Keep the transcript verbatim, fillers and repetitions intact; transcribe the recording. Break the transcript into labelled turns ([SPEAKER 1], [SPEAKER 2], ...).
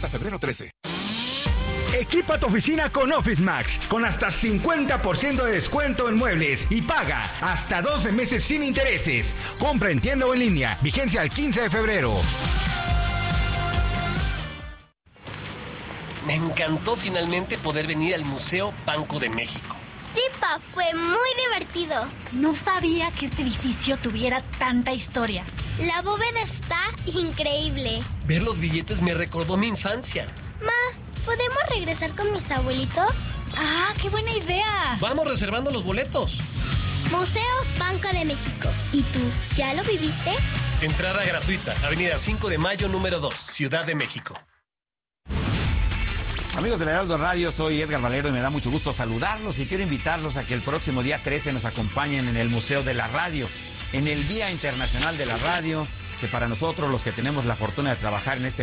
[SPEAKER 1] hasta febrero trece.
[SPEAKER 2] Equipa tu oficina con Office Max, con hasta cincuenta por ciento de descuento en muebles y paga hasta doce meses sin intereses. Compra en tienda o en línea, vigencia al quince de febrero.
[SPEAKER 3] Me encantó finalmente poder venir al Museo Banco de México.
[SPEAKER 4] Sí, pa, fue muy divertido.
[SPEAKER 5] No sabía que este edificio tuviera tanta historia.
[SPEAKER 4] La bóveda está increíble.
[SPEAKER 3] Ver los billetes me recordó mi infancia.
[SPEAKER 4] Ma, ¿podemos regresar con mis abuelitos?
[SPEAKER 5] ¡Ah, qué buena idea!
[SPEAKER 3] Vamos reservando los boletos.
[SPEAKER 4] Museo Banco de México. ¿Y tú, ya lo viviste?
[SPEAKER 3] Entrada gratuita, Avenida cinco de Mayo, número dos, Ciudad de México.
[SPEAKER 6] Amigos del Heraldo Radio, soy Edgar Valero y me da mucho gusto saludarlos y quiero invitarlos a que el próximo día trece nos acompañen en el Museo de la Radio, en el Día Internacional de la Radio, que para nosotros, los que tenemos la fortuna de trabajar en este